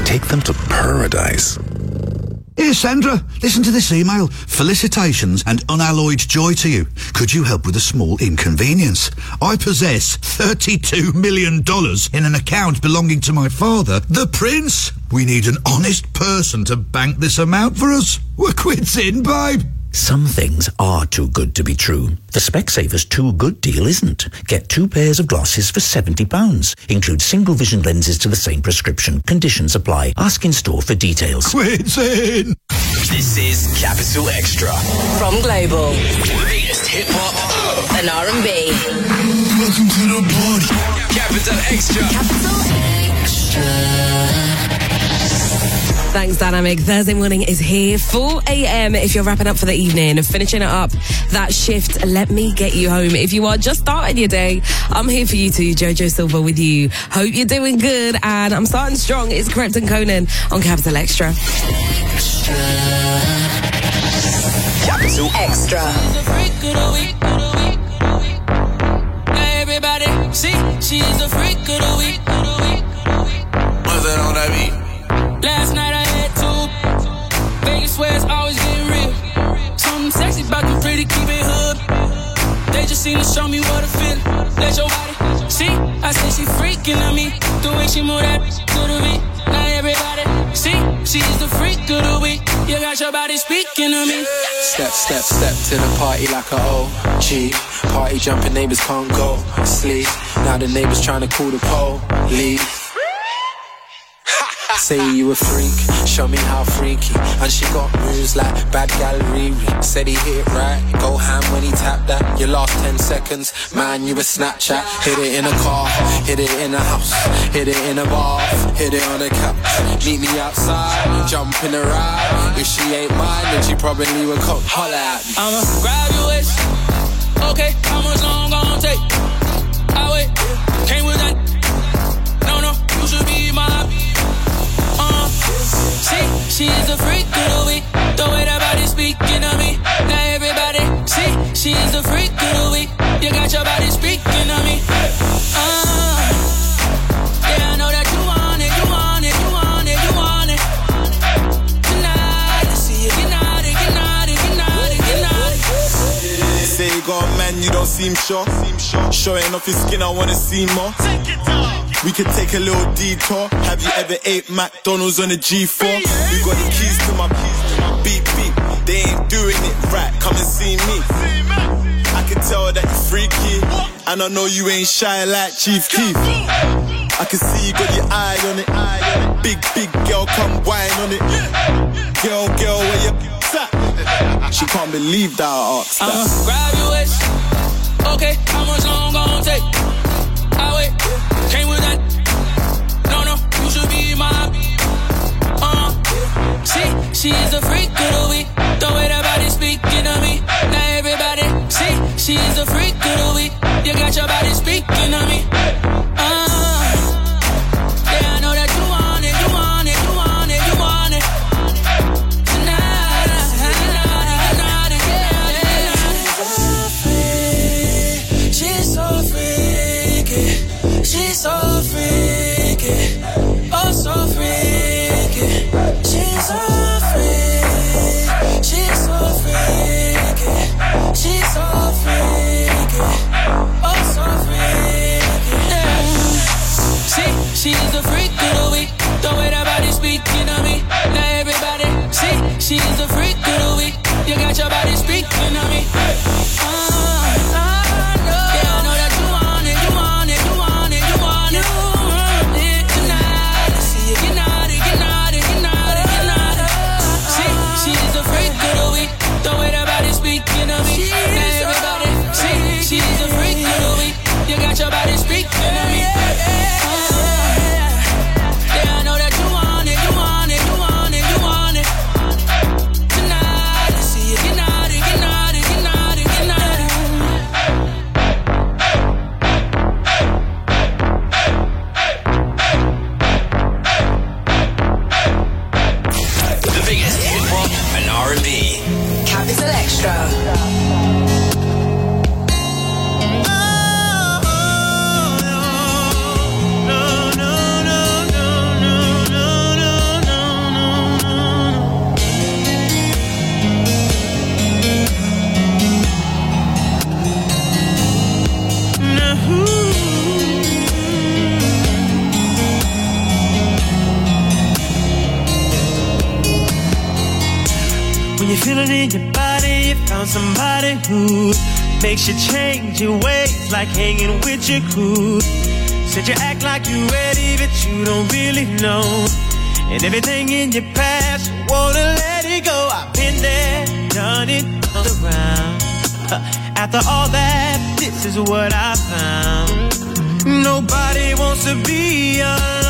take them to paradise. Here, Sandra, listen to this email. Felicitations and unalloyed joy to you. Could you help with a small inconvenience? I possess $32 million in an account belonging to my father, the Prince. We need an honest person to bank this amount for us. We're quits in, babe. Some things are too good to be true. The Specsavers Too Good deal isn't. Get 2 pairs of glasses for £70. Include single vision lenses to the same prescription. Conditions apply. Ask in store for details. Quits in. This is Capital Extra. From Global. Latest hip-hop and R&B. Welcome to the party. Capital Extra. Capital Extra. Thanks, Dynamic. Thursday morning is here, 4 a.m. if you're wrapping up for the evening, finishing it up, that shift, let me get you home. If you are just starting your day, I'm here for you too, Jojo Silva with you. Hope you're doing good, and I'm starting strong. It's Krypton Conan on Capital Extra. Capital Extra. Now everybody, see, she's a freak of the week. What's that on that beat? Last night I had 2. Vegas where it's always getting real. Something sexy about them pretty, keep it hood. They just seem to show me what I feel. Let your body see. I say she freaking on me. The way she move that to the beat. Now everybody see. She's the freak of the week. You got your body speaking to me. Step, step, step to the party like a OG. Party jumping, neighbors can't go sleep. Now the neighbors trying to call the police. Say you a freak, show me how freaky. And she got moves like bad gal Riri. Said he hit it right, go ham when he tapped that. Your last 10 seconds, man, you a Snapchat. Hit it in a car, hit it in a house, hit it in a bar, hit it on a couch. Meet me outside, jump in the ride. If she ain't mine, then she probably would come holler at me. I'ma grab your waist. Okay, how much long gon' take? I wait, came with that. No, you should be my. See, she's a freak of the week. The way that body speaking to me. Now everybody, see, she's a freak of the week. You got your body speaking to me. Yeah, I know that you want it, you want it, you want it, you want it. Tonight, I see you, get naughty, get naughty, get naughty, get naughty. Say you got a man, you don't seem sure. Showing off your skin, I wanna see more. We could take a little detour. Have you ever ate McDonald's on a G4? We got the keys to my beep beep. They ain't doing it right, come and see me. I can tell that you're freaky, and I know you ain't shy like Chief Keef. I can see you got your eye on it. Big girl, come whine on it. Girl, where you at? She can't believe that I asked that. Grab your waist. Okay, how much long gon' take? I wait, came with that. No, you should be my. See, she's a freak of the week. The way that body speaking to me. Now everybody, see, she's a freak of the week. You got your body speaking to me. Yeah, I know that you want it, you want it, you want it, you want it. Tonight, yeah. She's so freaky. She's so freaky, oh so freaky. She's so freaky, she's so freaky, she's so freaky, oh so freaky. Yeah. See, she's the freak of the week. The way that body speaking to me. Now everybody, see, she's the freak of the week. You got your body speaking to me. Tonight, I see you, get naughty. feeling in your body, you found somebody who makes you change your ways, like hanging with your crew. Said you act like you ready, but you don't really know. And everything in your past, you wanna let it go. I've been there, done it, on the round. After all that, this is what I found. Nobody wants to be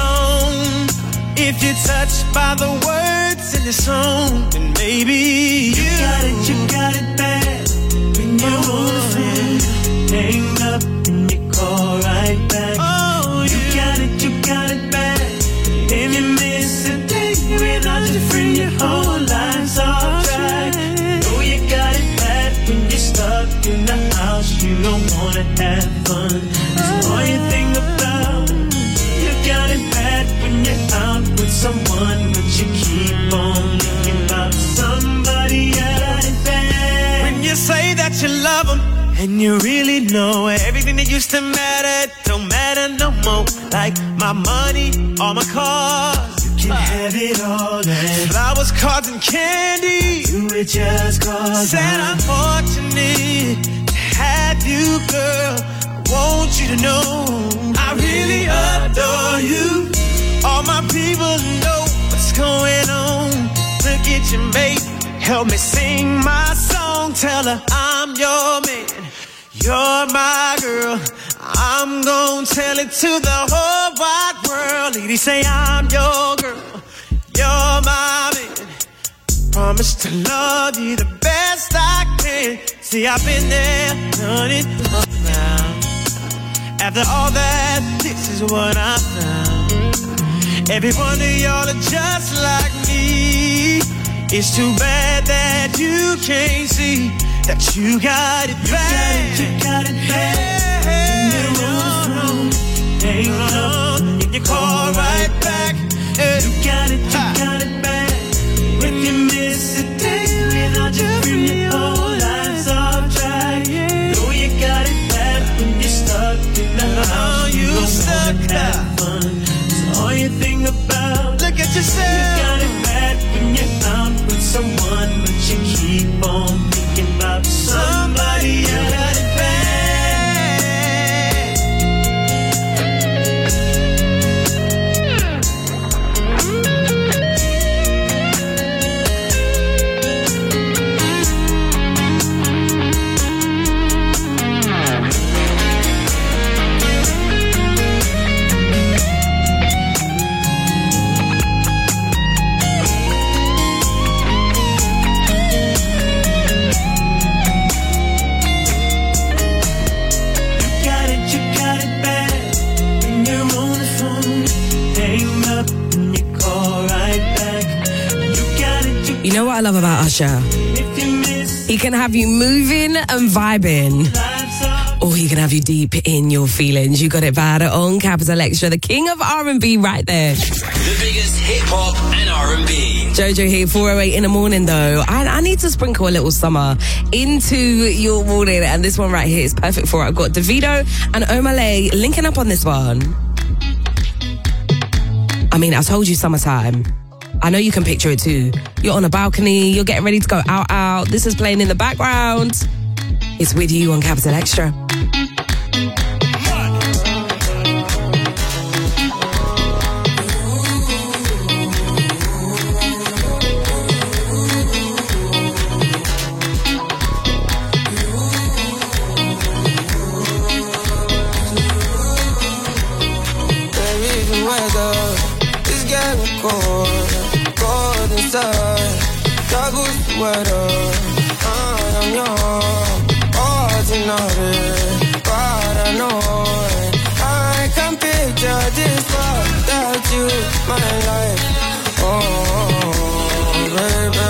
alone. If you're touched by the words in the song, then maybe you got it bad. When you're on the phone, hang up and you call right back. Oh, you got it bad. If you miss a day without your friend, your whole life's off track. Know you got it bad when you're stuck in the house, you don't wanna have fun. That's all you think about. You got it bad when you're out with someone, but you keep on thinking about somebody else. When you say that you love them, and you really know everything that used to matter don't matter no more. Like my money, all my cars, you can have it all. And flowers, cards, and candy, you were just cause said I'm fortunate to have you, girl. I want you to know I really adore you. All my people know what's going on. Look at your mate, help me sing my song. Tell her I'm your man, you're my girl. I'm gonna tell it to the whole wide world. Ladies say I'm your girl, you're my man. Promise to love you the best I can. See, I've been there, done it around. After all that, this is what I found. Every one of y'all are just like me. It's too bad that you can't see that you got it bad. You got it bad. Hang on, and you call right back. You got it bad. When you miss a day without your friend, your whole life's off track. Know you got it bad when you're stuck in the house. You stuck have fun. That's all you think about. Look at yourself. You got it bad when you're out with someone, but you keep on thinking about somebody else. You got it bad. You know what I love about Usher? He can have you moving and vibing, or he can have you deep in your feelings. You got it bad on Capital Extra, the king of R&B right there. The biggest hip-hop and R&B. Jojo here, 4:08 in the morning though. I need to sprinkle a little summer into your morning, and this one right here is perfect for it. I've got Davido and Omale linking up on this one. I mean, I told you summertime. I know you can picture it too. You're on a balcony, you're getting ready to go out. This is playing in the background. It's with you on Capital Extra. I'm young, ordinary, paranoid. I can picture this without you, my life. Oh, baby.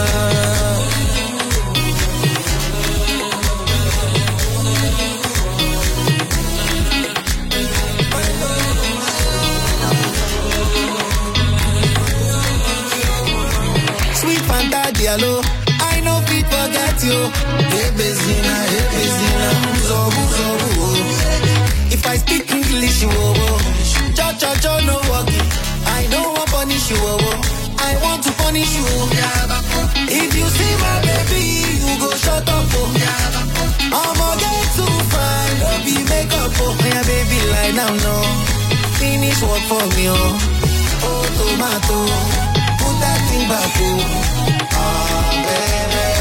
Sweet Fanta Diallo, I know fit forget you. Hey Bezina, if I speak English, you cho no walking. I don't want punish you, I want to punish you. If you see my baby. baby, you go shut up, oh. I'ma get too fine, don't be makeup, oh. Yeah, baby, lie now, no. Finish work for me, oh. Oh, tomato, put that thing back, oh. Oh, baby.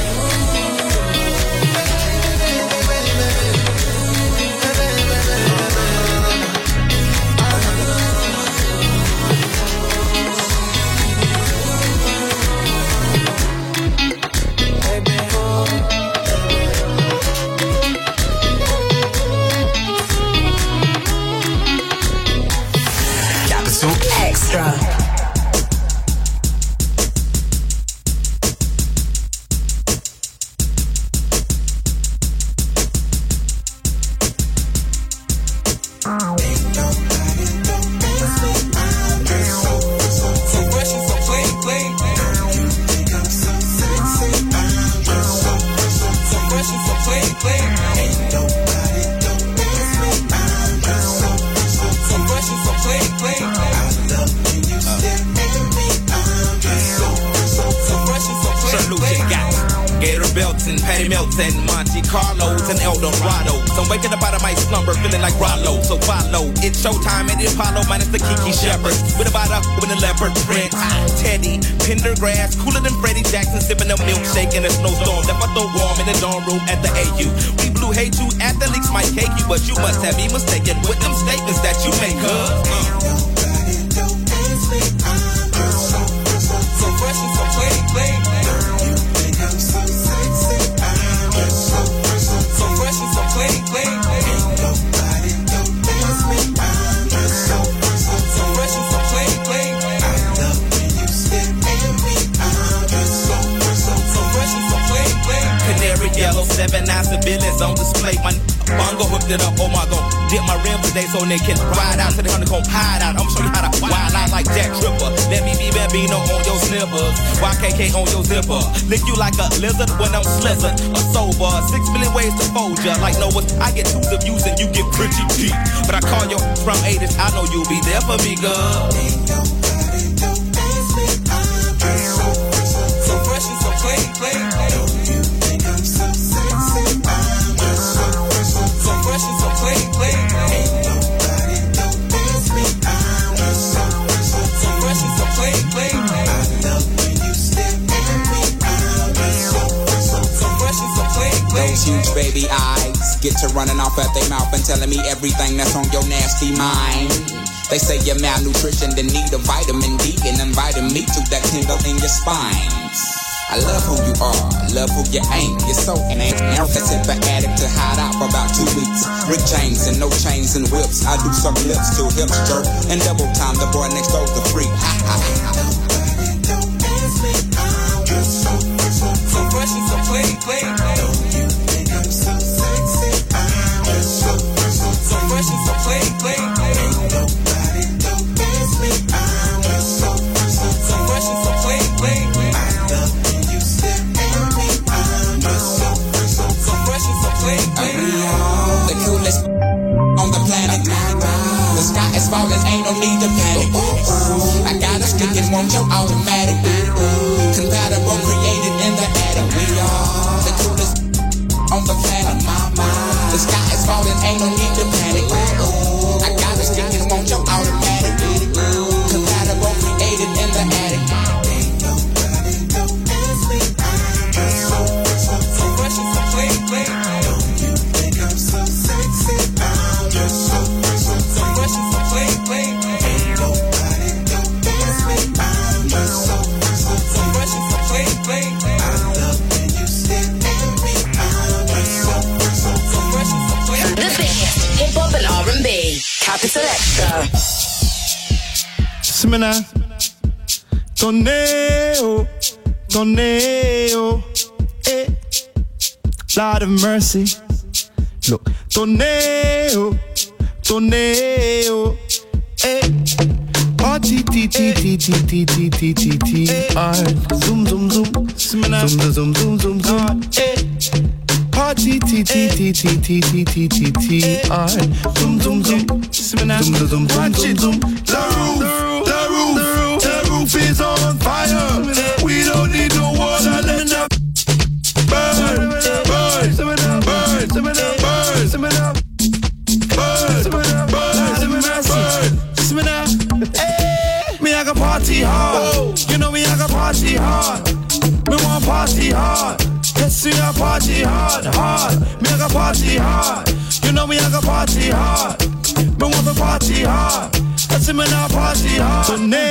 Extra. Patty Melton, Monte Carlos, and Eldorado. So I'm waking up out of my slumber, feeling like Rollo. So follow, it's showtime at the Apollo, minus the Kiki Shepherd. With about up with a leopard print. Teddy, Pendergrass, cooler than Freddie Jackson, sipping a milkshake in a snowstorm. Left my throat warm in the dorm room at the AU. We blew hate you, athletes might cake you, but you must have me mistaken with them statements that you make, So fresh and so clean, clean. So fresh and so clean, clean. So fresh and so clean, clean. So fresh and so clean, clean. Canary yellow, 7 9 civilians on display. My bongo hooked it up, oh my god. Dip my rim today so they can ride out to the honeycomb hide out. I'ma show you how to wild out like Jack Tripper. Let me be Bambino on your slippers. YKK on your zipper. Lick you like a lizard when I'm slizzard. A sober, 6 million ways to fold ya. Like Noah, I get 2 of views and you get pretty deep. But I call you from 80s, I know you'll be there for me, girl. So fresh and so clean, clean. So fresh and so clean, clean. So fresh and so clean, clean. So fresh and so clean, clean. Those huge baby eyes get to running off at their mouth and telling me everything that's on your nasty mind. They say you're malnutrition, then need a vitamin D and inviting me to that tingle in your spine. I love who you are, love who you ain't. You're so ain't never sent the attic to hide out for about 2 weeks. Rick James and no chains and whips. I do some lips till hips jerk and double time. The boy next door's the freak. Ha ha ha. So fresh and so clean, clean. So fresh and so clean, clean. So fresh and so clean, clean. The coolest on the planet. The sky is falling, ain't no need to panic. I got a stick and want your automatic. Compatible, created in the attic. We are the coolest on the planet. The sky is falling, ain't no need to panic. I got a stick and want your automatic. Compatible, created in the attic. So fresh and so clean, clean. Hip-hop and R&B. Capital Extra. Semana. Tornado. Tornado. Eh. Lord of mercy. Look. Tornado. Tornado. Eh. R-T-T-T-T-T-T-T-T-T-R. Zoom, zoom, zoom. Semana. Zoom, zoom, zoom, zoom, zoom. Eh. R-T-T-T-T-T-T-T-T-R. Zoom, zoom, zoom. Semana. Zoom, zoom, zoom, zoom, zoom. The roof is on fire. We don't need no water. Let the party hard. You know me, I got party hard. Me want party hard. Yes, we got party hard, hard. Me, I got party hard. You know me, I got party hard. Me want to party hard. I see me now party hard.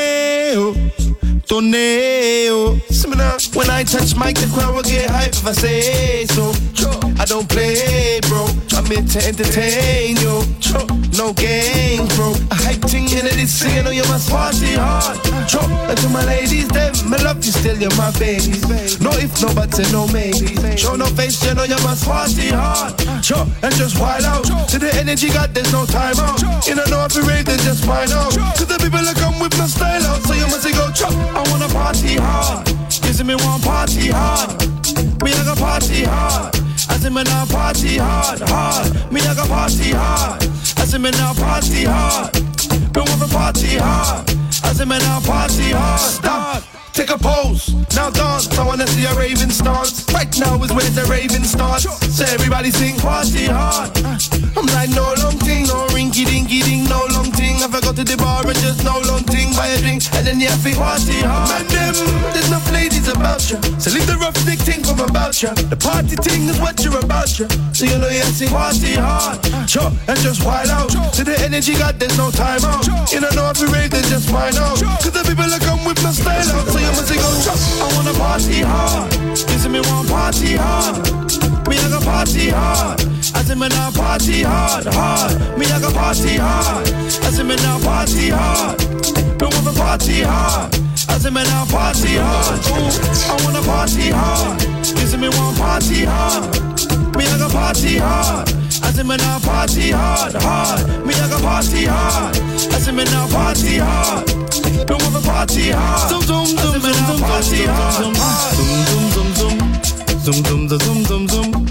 Tornado. See me now. When I touch mic, the crowd will get hype if I say so. I don't play, bro. I'm here to entertain you. No games, bro. I hype ting in it, singing, oh, you must party hard. And to my ladies, them, me love you still, you're my babies. No if, no buts, and no maybe. Show no face, you know you must party hard. And just wild out. To the energy got, there's no time out. You don't know if you rave, then just find out. Cause the people that come with no style out. So you must go, I wanna party hard. You see me want party hard. Me I got party hard. I see me now party hard, hard. Me I got party hard. I see me now party hard. Me want to party hard. I see me now party hard. Stop. Take a pose, now dance. I wanna see a raving stance. Right now is where the raving starts. So everybody sing party hard. I'm like no long thing, no rinky dinky ding, no long thing. If I go to the bar and just no long thing, buy a drink and then you have to party hard. Man, them, there's enough ladies about you, so leave the rough stick thing from about you. The party thing is what you're about you, so you know you have to party hard. Sure, and just wild out. To the energy got, there's no time out. You don't know if you rave, then just find out. Cause the people that come with my style out, so you must go, I wanna party hard. You see me want party hard. Me I got party hard. I see me now party hard, hard. Me I got party hard. I see me now party hard. Me want to party hard. I see me now party hard. Ooh, I wanna party hard. You see me want party hard. Me I got party hard. I see me now party hard, hard. Me I got party hard. I see me now party hard. Me want to party hard. Zoom zoom zoom zoom zoom party hard. Zoom zoom zoom zoom zoom zoom zoom zoom.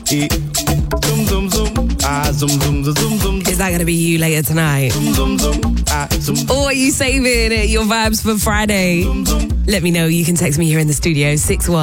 Zoom zoom zoom. Ah zoom zoom zoom zoom. Is that gonna be you later tonight? Zoom zoom zoom. Ah zoom. Or are you saving your vibes for Friday? Let me know. You can text me here in the studio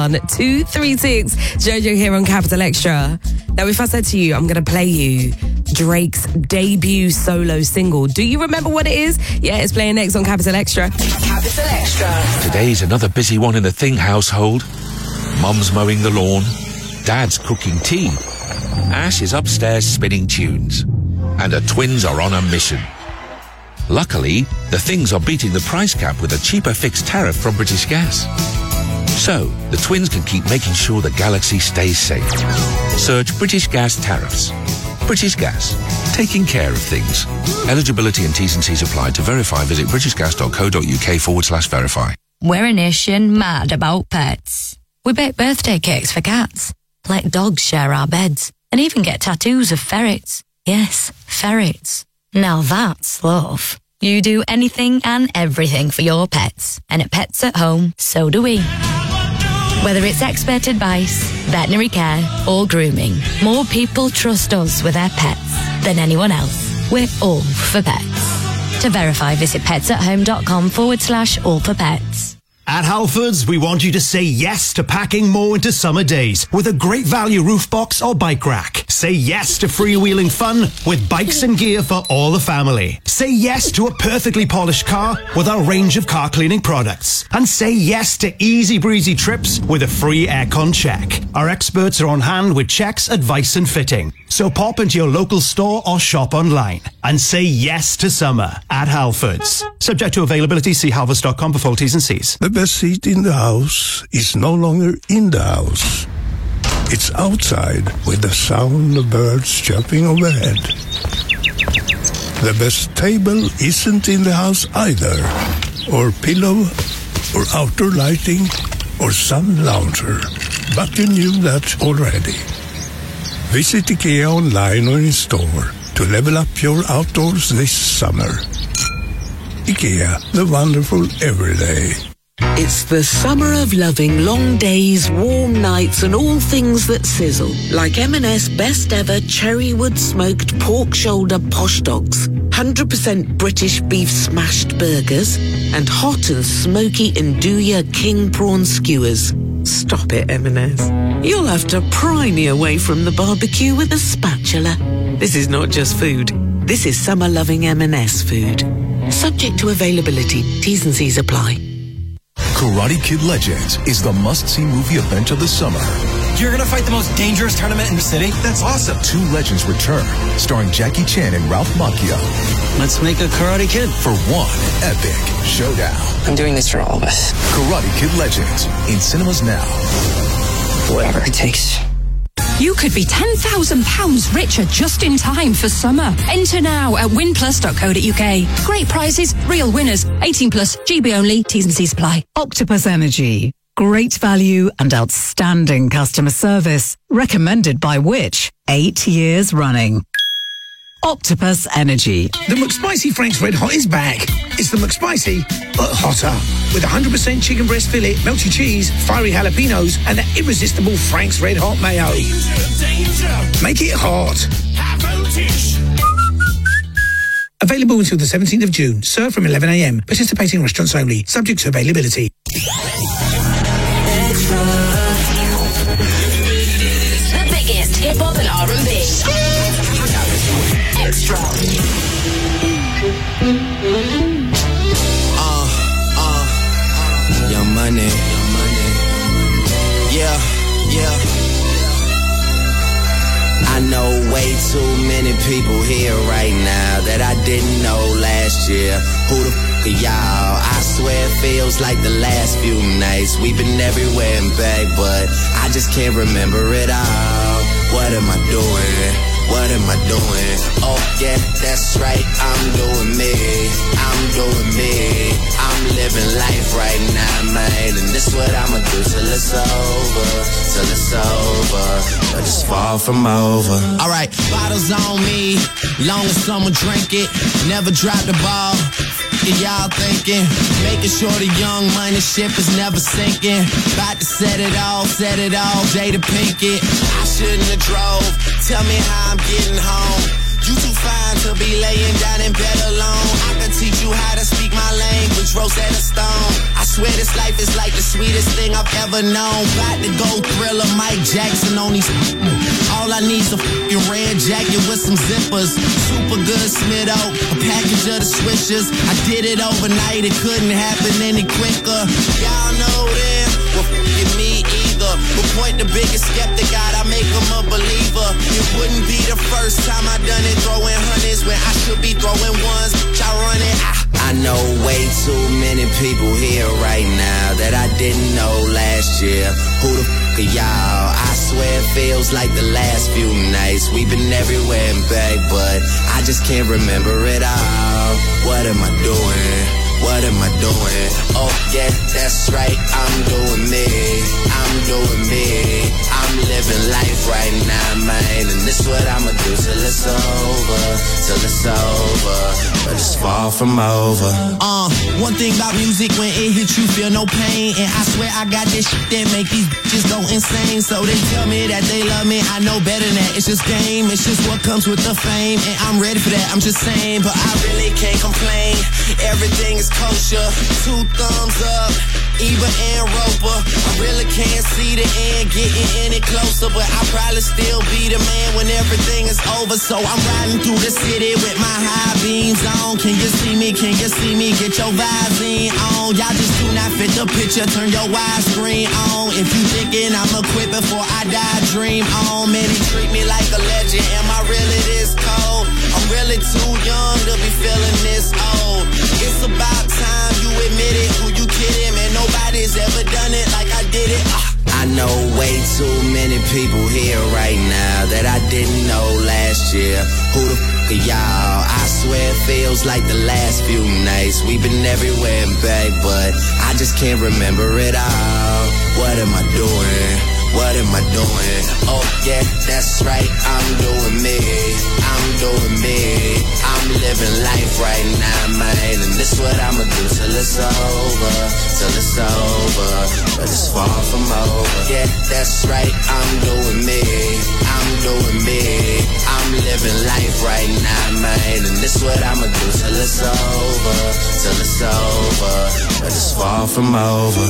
61236. Jojo here on Capital Extra. Now, if I said to you, I'm gonna play you Drake's debut solo single, do you remember what it is? Yeah, it's playing next on Capital Extra. Capital Extra. Today's another busy one in the Thing household. Mum's mowing the lawn, Dad's cooking tea, Ash is upstairs spinning tunes, and the twins are on a mission. Luckily, the Things are beating the price cap with a cheaper fixed tariff from British Gas. So, the twins can keep making sure the galaxy stays safe. Search British Gas tariffs. British Gas, taking care of things. Eligibility and T's and C's apply. To verify, visit britishgas.co.uk/verify. We're a nation mad about pets. We bake birthday cakes for cats, let dogs share our beds, and even get tattoos of ferrets. Yes, ferrets. Now that's love. You do anything and everything for your pets. And at Pets at Home, so do we. Whether it's expert advice, veterinary care, or grooming, more people trust us with their pets than anyone else. We're all for pets. To verify, visit petsathome.com/all for pets. At Halfords, we want you to say yes to packing more into summer days with a great value roof box or bike rack. Say yes to freewheeling fun with bikes and gear for all the family. Say yes to a perfectly polished car with our range of car cleaning products. And say yes to easy breezy trips with a free aircon check. Our experts are on hand with checks, advice and fitting. So pop into your local store or shop online and say yes to summer at Halfords. Subject to availability, see halfords.com for full T's and C's. The best seat in the house is no longer in the house. It's outside with the sound of birds chirping overhead. The best table isn't in the house either, or pillow, or outdoor lighting, or sun lounger. But you knew that already. Visit IKEA online or in store to level up your outdoors this summer. IKEA, the wonderful everyday. It's the summer of loving long days, warm nights and all things that sizzle. Like M&S best ever cherrywood smoked pork shoulder posh dogs, 100% British beef smashed burgers, and hot and smoky Nduja king prawn skewers. Stop it, M&S. You'll have to pry me away from the barbecue with a spatula. This is not just food. This is summer loving M&S food. Subject to availability. T's and C's apply. Karate Kid Legends is the must-see movie event of the summer. You're gonna fight the most dangerous tournament in the city? That's awesome. 2 legends return, starring Jackie Chan and Ralph Macchio. Let's make a Karate Kid. For one epic showdown. I'm doing this for all of us. Karate Kid Legends, in cinemas now. Whatever it takes. You could be £10,000 richer just in time for summer. Enter now at winplus.co.uk. Great prizes, real winners. 18 plus, GB only, T's and C's apply. Octopus Energy. Great value and outstanding customer service. Recommended by Which? 8 years running. Octopus Energy. The McSpicy Frank's Red Hot is back. It's the McSpicy, but hotter. With 100% chicken breast fillet, melty cheese, fiery jalapenos, and the irresistible Frank's Red Hot mayo. Danger. Make it hot. High voltage. Available until the 17th of June. Served from 11 a.m. Participating restaurants only. Subject to availability. The biggest hip-hop and R&B. Extra. Young Money. Yeah. I know way too many people here right now that I didn't know last year. Who the f*** are y'all? I swear it feels like the last few nights. We've been everywhere and back, but I just can't remember it all. What am I doing? What am I doing? Oh yeah, that's right, I'm doing me. I'm doing me. I'm living life right now, man. And this what I'ma do till it's over. Till it's over. But it's far from over. Alright, bottles on me. Long as someone drink it. Never drop the ball. Y'all thinking, making sure the Young Money ship is never sinking. About to set it off, Jada Pinkett. I shouldn't have drove, tell me how I'm getting home. You too fine to be laying down in bed alone. I can teach you how to speak my language, Rosetta Stone. I swear this life is like the sweetest thing I've ever known. About to go Thriller, Mike Jackson on these. All I need's a fucking red jacket with some zippers. Super good Smitto, a package of the Swishers. I did it overnight, it couldn't happen any quicker. Y'all know them, well fucking me either. But point the biggest skeptic out, I make him a believer. It wouldn't be the first time I done it, throwing hundreds when I should be throwing ones. Y'all run it. I know way too many people here right now that I didn't know last year. Who the f*** are y'all? I swear it feels like the last few nights. We've been everywhere and back, but I just can't remember it all. What am I doing? What am I doing? Oh yeah, that's right, I'm doing me. I'm doing me. I'm living life right now, man. And this what I'ma do till it's over. Till it's over. But it's far from over. One thing about music, when it hits you feel no pain. And I swear I got this shit that make these bitches go insane. So they tell me that they love me, I know better than that. It's just game, it's just what comes with the fame. And I'm ready for that, I'm just saying. But I really can't complain. Everything is kosher, 2 thumbs up, Eva and Roper. I really can't see the end getting any closer, but I'll probably still be the man when everything is over. So I'm riding through the city with my high beams on. Can you see me? Can you see me? Get your vibes in on. Y'all just do not fit the picture, turn your widescreen on. If you thinking I'ma quit before I die, dream on. Man, he treat me like a legend. Am I really this cold? I'm really too young to be feeling this old. It's about time you admit it. Who you kidding? Man, nobody's ever done it like I did it. I know way too many people here right now that I didn't know last year. Who the f*** are y'all? I swear it feels like the last few nights. We've been everywhere and back, but I just can't remember it all. What am I doing? What am I doing? Oh yeah, that's right, I'm doing me. I'm doing me. I'm living life right now, man. And this what I'ma do till it's over. Till it's over. But it's far from over. Yeah, that's right, I'm doing me. I'm doing me. I'm living life right now, man. And this what I'ma do till it's over. Till it's over. But it's far from over.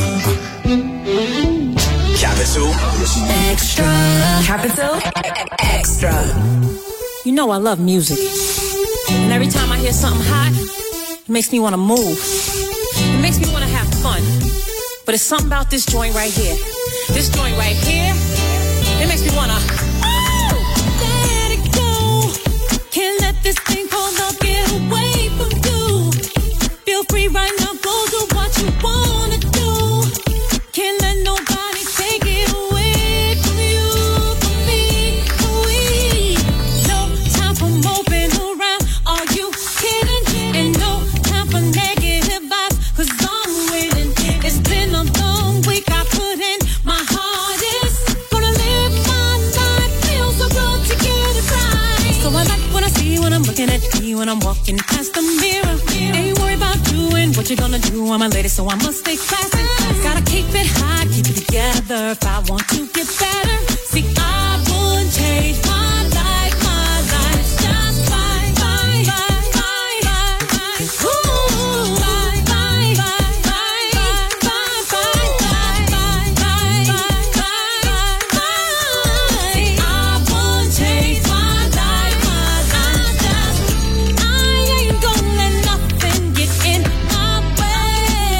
Capital Extra. Capital Extra. You know I love music. And every time I hear something hot, it makes me want to move. It makes me want to have fun. But it's something about this joint right here. This joint right here, it makes me wanna let it go. Can't let this thing called love get away from you. Feel free right now, go do what you wanna do. Can't let nobody take it away from you, from me, we. No time for moping around, are you kidding? And no time for negative vibes, 'cause I'm waiting. It's been a long week, I put in my hardest. Gonna live my life, feel so good to get it right. So I like what I see when I'm looking at me, when I'm walking past the mirror. Ain't worried about doing what you're gonna do, I'm a lady, so I must stay classy. Gotta keep it high, keep it together if I want to get better. See, I wouldn't change my life just fine, fine, fine, fine, fine. Ooh, fine, fine, fine, fine, fine, fine, fine, fine, fine, fine. See, I wouldn't change my life just. I ain't gonna let nothing get in my way.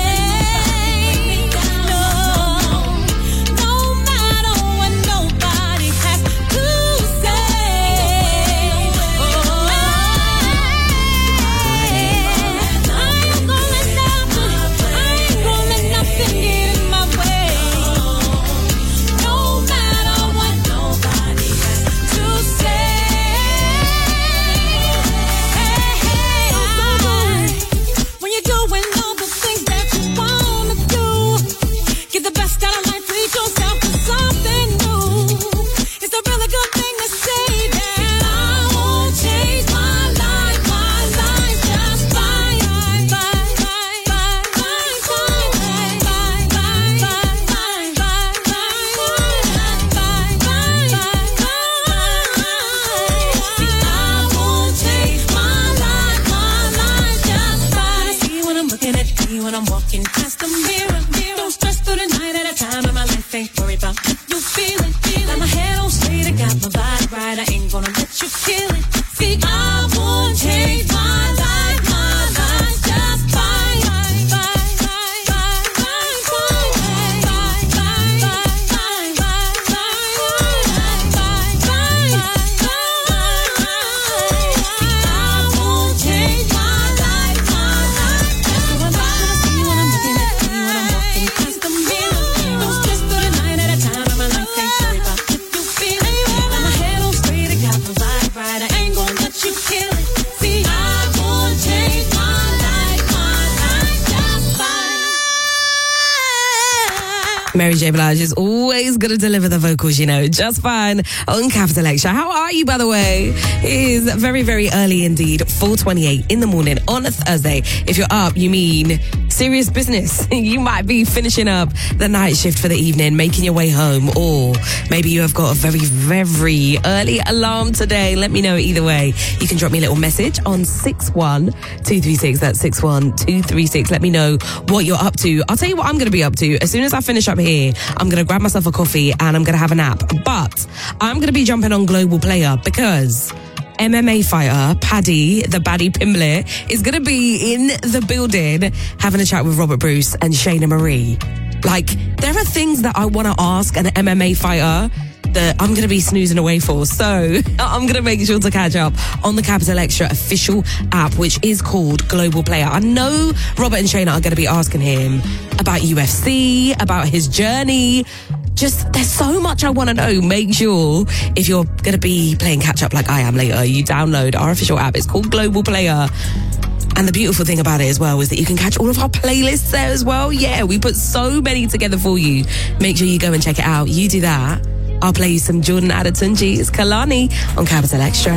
No matter what nobody has to say. I ain't gonna let nothing get in my way. No matter what nobody has to say. When you're doing all the things that you wanna do, get the best out of life, treat yourself to something new. It's a really good thing to say that I won't change my life just fine, fine, fine, fine, fine, fine, fine, fine, fine, fine, fine, fine, See, I won't change my life just fine. See when I'm looking at me, when I'm walking past the mirror. Don't stress through the night at a time in my life, ain't worried about if you feel it. Got my head on straight, I got my vibe right, I ain't gonna let you kill it. See, I won't change my life just fine, fine, fine, fine, fine, fine, fine, fine, fine, fine, fine, See, I won't change my life just fine. See when I'm looking at me, when I'm walking past the mirror. Don't stress through the night at a time in my life, ain't worried about if you feel it. Got my head on straight, I got my vibe right, I ain't gonna let you kill it. See, I won't change my life just fine. Mary J. Blige is always going to deliver the vocals, you know, just fine on Capital Extra. How are you, by the way? It is very, very early indeed, 4:28 in the morning on a Thursday. If you're up, you mean serious business. You might be finishing up the night shift for the evening, making your way home, or maybe you have got a very, very early alarm today. Let me know either way. You can drop me a little message on 61236. That's 61236. Let me know what you're up to. I'll tell you what I'm going to be up to. As soon as I finish up here, I'm going to grab myself a coffee and I'm going to have a nap. But I'm going to be jumping on Global Player because MMA fighter Paddy, the Baddie Pimblett, is going to be in the building having a chat with Robert Bruce and Shayna Marie. Like, there are things that I want to ask an MMA fighter that I'm going to be snoozing away for. So I'm going to make sure to catch up on the Capital Extra official app, which is called Global Player. I know Robert and Shayna are going to be asking him about UFC, about his journey. Just, there's so much I want to know. Make sure, if you're going to be playing catch up like I am later, you download our official app. It's called Global Player. And the beautiful thing about it as well is that you can catch all of our playlists there as well. Yeah, we put so many together for you. Make sure you go and check it out. You do that, I'll play you some Jordan Adetunji's Kalani on Capital Extra.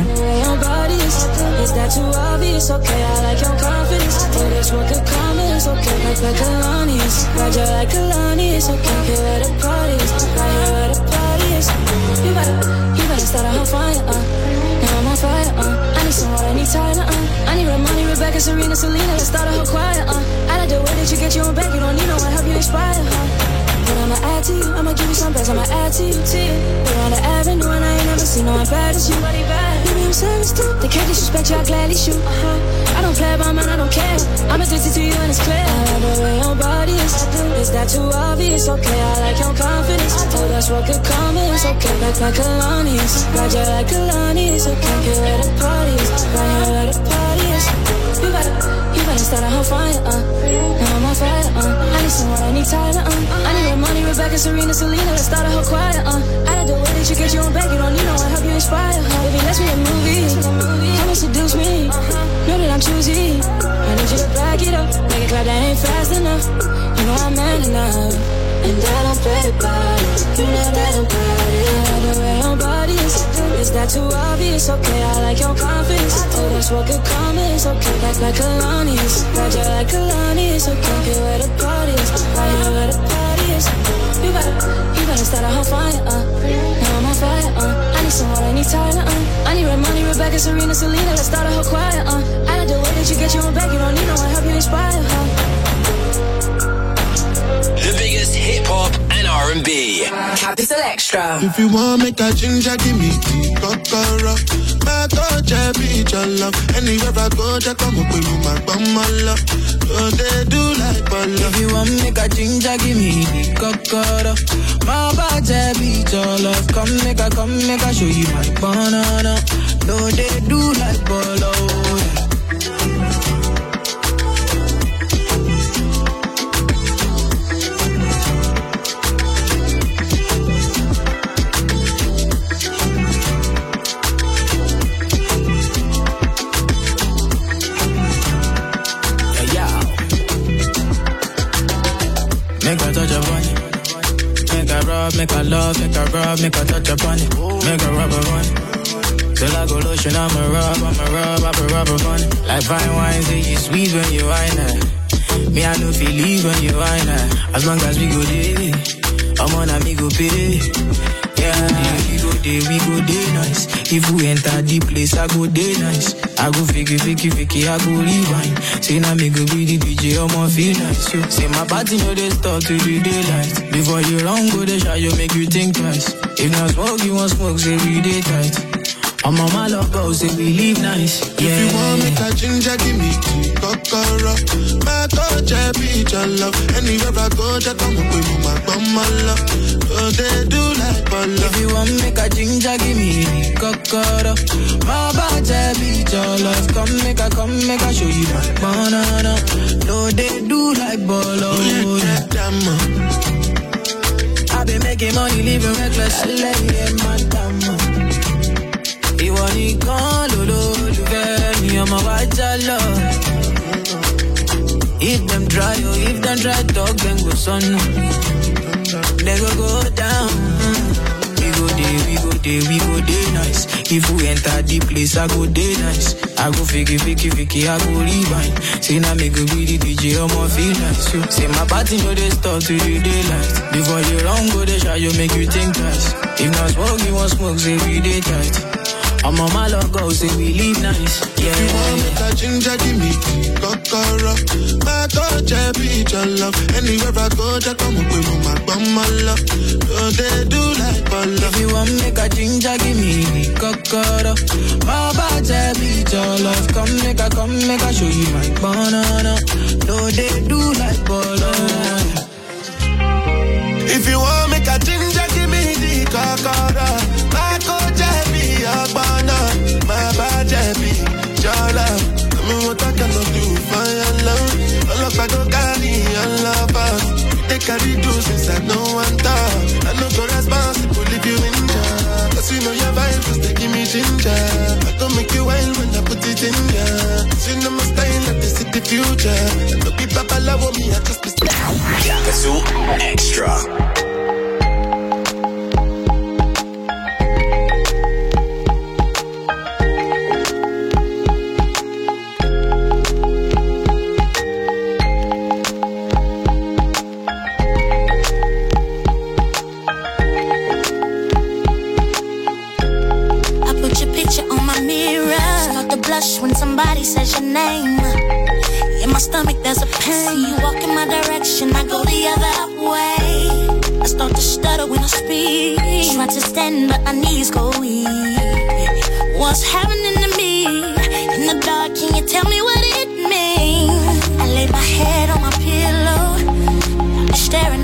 Is that too obvious? Okay, I like your confidence. But it's what could come is okay. Like Kalani is. Roger like Kalani is okay. Here at the party is. Right here at the party is. You better start a whole fire, Now I'm on fire, I need some water, I need Tyler, I need Ramoni, Rebecca, Serena, Selena. Let's start a whole choir, I like the way that you get your own back. You don't need no one, help you expire, But I'ma add to you, I'ma give you some best, I'ma add to you, We're on the avenue and I ain't never seen no one bad as you. Baby, I'm serious too, they can't disrespect you, I gladly shoot. I don't play about mine, I don't care. I'm addicted to you and it's clear. I love the way your body is that too obvious? Okay, I like your confidence. Oh, that's what could come in. It's okay, like Kalani's. Ride you like Kalani's. Okay, get where the party is. Right here where the party is. You better start a whole fire, now I'm on fire, I need someone, I need Tyler, I need Money, Rebecca, Serena, Selena, let's start a whole choir, I like the way that you get your own back, you don't need no one, help you inspire, baby, let's be a movie, come and seduce me, know that I'm choosy, I need you to back it up, make it clap, that ain't fast enough, you know I'm man enough, and I don't play about it, you know that about it, I know where your body is that too obvious? Okay, I like your confidence, oh, that's what could come in, it's okay, like Kalani's, ride you like Kalani's, okay, get where the party is, right here where the party is, you better start a whole fire, now I'm on fire, I need someone, I need Tyler, I need Money, Rebecca, Serena, Selena, let's start a whole choir, I like the way that you get your own back, you don't need no one, help you inspire, The biggest hip-hop and R&B. Capital Extra. If you want make a ginger, give me tea, kokoro. My touch, I beat your love. Anywhere I go, just come up with my bum, love. So they do like ball. If you want make a ginger, give me the kokoro. My touch, I beat your love. Come make a show you my banana. No, they do like ball. Make a touch upon it. Make a rub, make a love, make a rub, make a touch upon it. Make a rub upon it. Till I go lotion, I'ma rub upon it. Like fine wine, say you sweet when you wine it. Me, I know feel leave when you wine it. As long as we go there, I'm on a me go pay. Yeah, we go day nice. If we enter the place, I go day nice. I go fiki, I go rewind. Say now me go be the DJ, I'ma feel nice. So, say my party know they start to the daylight. Before you run, go the shot, you make you think twice. If not smoke, you want smoke, say we day tight. I'm on my love go, say we live nice. Yeah. If you want make a ginger, give me tea, kokoro. My touch, I beat your love. Anywhere I go, just come up with my bum, love. So they do like ball. If you want make a ginger, give me the kokoro. My touch, I beat your love. Come make a show you my banana. No, they do like ball. I been making money, living reckless. I let it, madam. Ìwọ nìkan lolólùfẹ́ mi, ọmọ wa jálọ. If them try, talk, then go son. They go down. We go day nice. If we enter the place, I go day nice. I go fiki, I go rewind. Say now me go be the DJ, I'ma feel nice. So, say my party know they start to the daylight. Before you run, go the shot, you make you think twice. If not smoke, you want smoke, say we day tight. I'm on my logo, say we live nice. Yeah. If you want make a ginger, give me tea, kokoro. My touch, I beat your love. Anywhere I go, just come up with my bum, love. So they do like ball. If you want make a ginger, give me the kokoro. My touch, I beat your love. Come make a show you my banana. No, they do like ball. If you want make a ginger, give me the kokoro. My coach, I be your banana. My badge, I be your love. I mean, what I cannot do for your love. All of I don't carry your love. They carry juices that no one thought. I know so responsible if you injure. Cause you know your vibe, cause they give me ginger. I don't make you wild when I put it in ya. Cause you know my style, like they see the future. No people love me, I just be Capital Extra. When somebody says your name, in my stomach there's a pain. You walk in my direction, I go the other way. I start to stutter when I speak. Try to stand, but my knees go weak. What's happening to me? In the dark, can you tell me what it means? I lay my head on my pillow, staring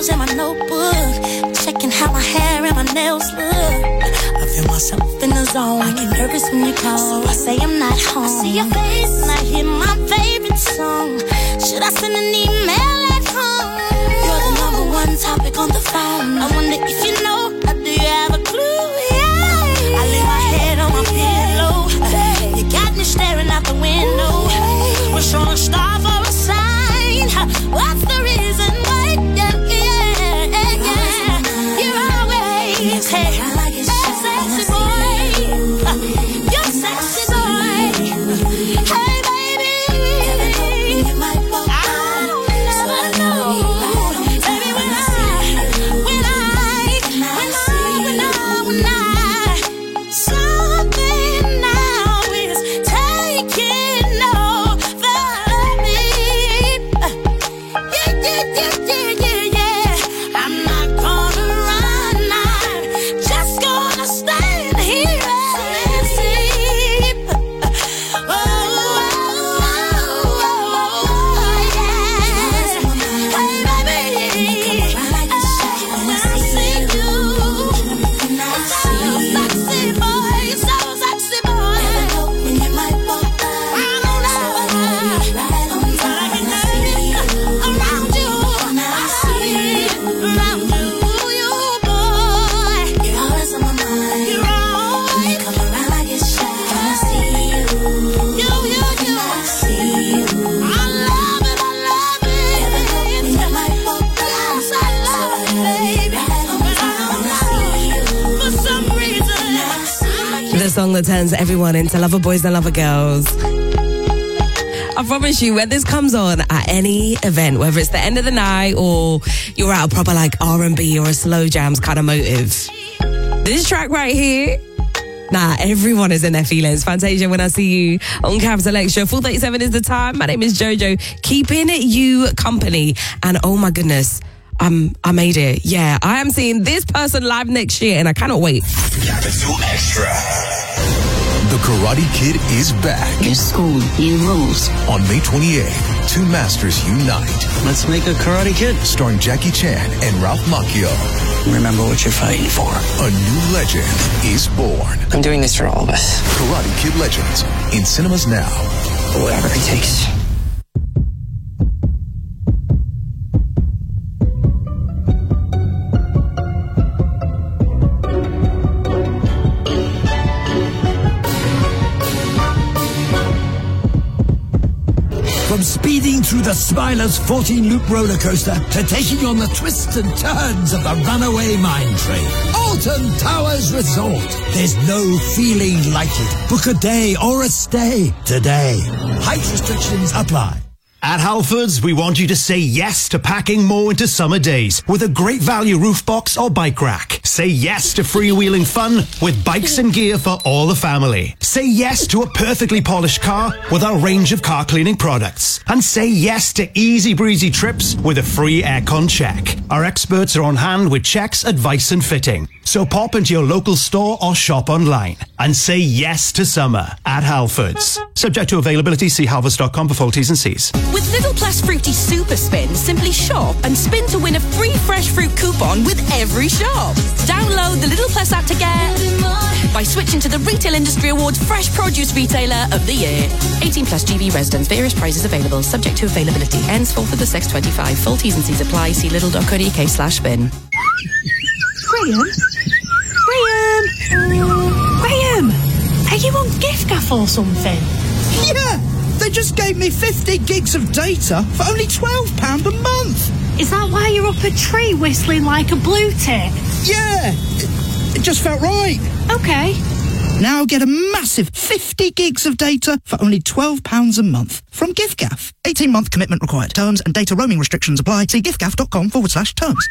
notes in my notebook, checking how my hair and my nails look. I feel myself in the zone. I get nervous when you call, so I say I'm not home. I see your face and I hear my favorite song. Should I send an email at home? You're the number one topic on the phone. I wonder if you know, or do you have a clue? Yeah. I lay my head on my pillow. You got me staring out the window. We're showing a star for a sign. What's the reason why? Yeah. You're always hey, sexy boy. You're sexy boy. Hey baby. Song that turns everyone into lover boys and lover girls. I promise you, when this comes on at any event, whether it's the end of the night or you're at a proper like R&B or a slow jams kind of motive, this track right here, everyone is in their feelings. Fantasia, When I See You on Capital Extra. 4:37 is the time. My name is Jojo, keeping you company. And oh my goodness, I made it. Yeah, I am seeing this person live next year and I cannot wait. Capital Extra. The Karate Kid is back. New school, new rules. On May 28th, two masters unite. Let's make a Karate Kid. Starring Jackie Chan and Ralph Macchio. Remember what you're fighting for. A new legend is born. I'm doing this for all of us. Karate Kid Legends, in cinemas now. Whatever it takes. From speeding through the Smiler's 14-loop roller coaster to taking on the twists and turns of the runaway mine train. Alton Towers Resort. There's no feeling like it. Book a day or a stay today. Height restrictions apply. At Halfords, we want you to say yes to packing more into summer days with a great value roof box or bike rack. Say yes to freewheeling fun with bikes and gear for all the family. Say yes to a perfectly polished car with our range of car cleaning products. And say yes to easy breezy trips with a free aircon check. Our experts are on hand with checks, advice and fitting. So pop into your local store or shop online and say yes to summer at Halfords. Subject to availability, see halfords.com for full T's and C's. With Little Plus Fruity Super Spin, simply shop and spin to win a free fresh fruit coupon with every shop. Download the Little Plus app to get by switching to the Retail Industry Awards Fresh Produce Retailer of the Year. 18 plus GB residents, various prices available, subject to availability. Ends 4th of the 6/25. Full T's and C's apply. See lidl.co.uk/spin. Graham, are you on giffgaff or something? Yeah, they just gave me 50 gigs of data for only £12 a month. Is that why you're up a tree whistling like a blue tick? Yeah, it just felt right. Okay. Now get a massive 50 gigs of data for only £12 a month from giffgaff. 18-month commitment required. Terms and data roaming restrictions apply. See giffgaff.com/terms.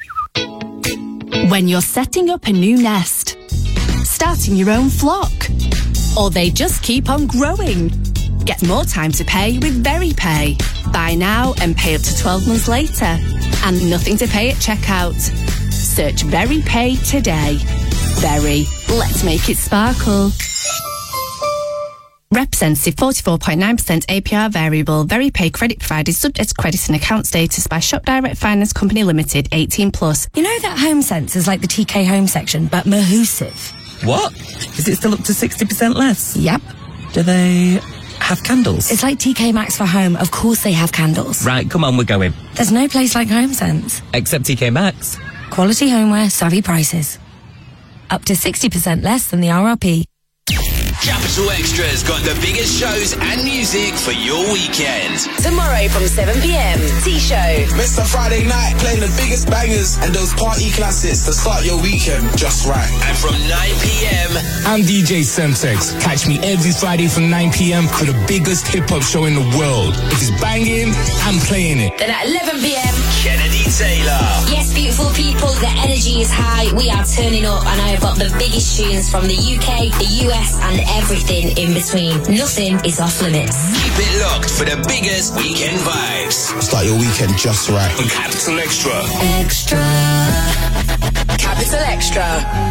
When you're setting up a new nest, starting your own flock, or they just keep on growing, get more time to pay with VeryPay. Buy now and pay up to 12 months later. And nothing to pay at checkout. Search VeryPay today. Very. Let's make it sparkle. Representative 44.9% APR variable. VeryPay credit provided subject to credit and account status by Shop Direct Finance Company Limited, 18+. You know that home sense is like the TK home section, but Mahusive. What? Is it still up to 60% less? Yep. Do they have candles? It's like TK Maxx for home. Of course they have candles. Right, come on, we're going. There's no place like Home Sense. Except TK Maxx. Quality homeware, savvy prices. Up to 60% less than the RRP. Capital Extra's got the biggest shows and music for your weekend. Tomorrow from 7 p.m, T-Show. Mr. Friday night playing the biggest bangers and those party classics to start your weekend just right. And from 9 p.m, I'm DJ Semtex. Catch me every Friday from 9 p.m. for the biggest hip-hop show in the world. If it's banging, I'm playing it. Then at 11 p.m, Kennedy Taylor. Yes, beautiful people, the energy is high. We are turning up and I have got the biggest tunes from the UK, the US and everything in between. Nothing is off limits. Keep it locked for the biggest weekend vibes. Start your weekend just right. On Capital Extra. Extra. Capital Extra.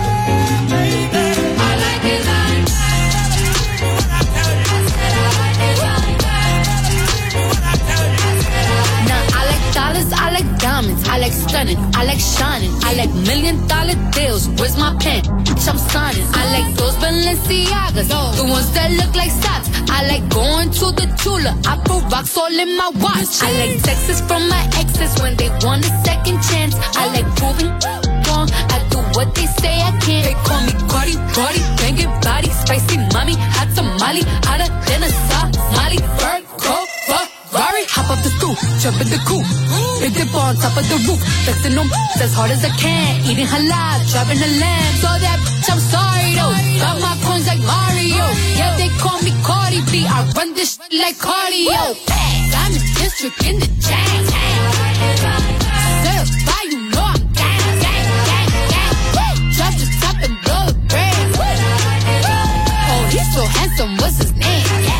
I like it like dollars, I like diamonds, I like stunning, I like shining, I like $1 million deals. Where's my pen? Bitch, I'm signing. I like those Balenciagas, the ones that look like socks. I like going to the Tula, I put rocks all in my watch. I like texts from my exes when they want a second chance. I like proving wrong, I do what they say I can't. They call me Cardi, banging body, spicy mommy, hot tamale, hotter than a Somali. Virgo, Ferrari, hop up the stoop, jump in the coupe, big dip on top of the roof, flexing them as hard as I can, eating halal, driving a lamb, so that bitch I'm sorry though, got my coins like Mario, yeah they call me Cardi B, I run this shit like cardio, I'm in district in the jam, certified you know I'm gang, drop the top and blow the brand, oh he's so handsome, what's his name?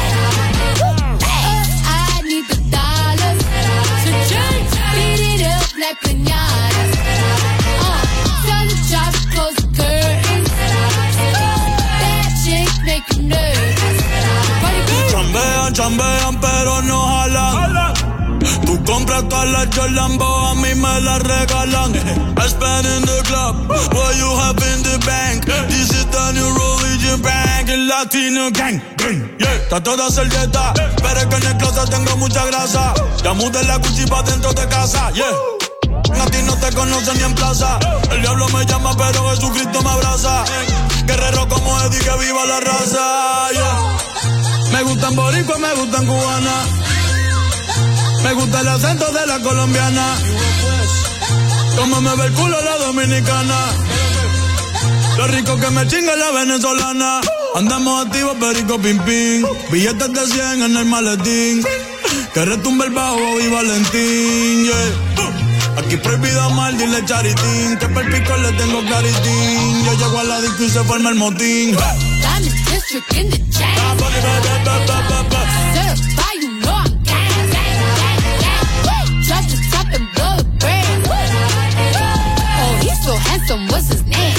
Like piñatas. Tell the job to close the curtains. That chick make you nervous. Chambean, pero no jalan. Tú compras todas las Jolambo, a mí me las regalan. I spend in the club, what you have in the bank. This is the new religion bank, el Latino gang. Yeah, está toda servieta, pero es que en el closet tengo mucha grasa. Ya mudé la Gucci pa' dentro de casa, yeah. A ti no te conocen ni en plaza. El diablo me llama, pero Jesucristo me abraza. Guerrero como Eddie, que viva la raza, yeah. Me gustan boricua, me gustan cubana. Me gusta el acento de la colombiana. Como me ve el culo la dominicana. Lo rico que me chinga la venezolana. Andamos activos, perico, pim, pim. Billetes de 100 en el maletín. Que retumbe el bajo y Valentín, yeah. Aquí prohibido mal, dile charitín. Que per pico le tengo claritín. Yo llego a la disco y se forma el motín. I'm in district in the jam. Certified, you know I'm gang. Drop the top and blow the brand. Oh, he's so handsome, what's his name?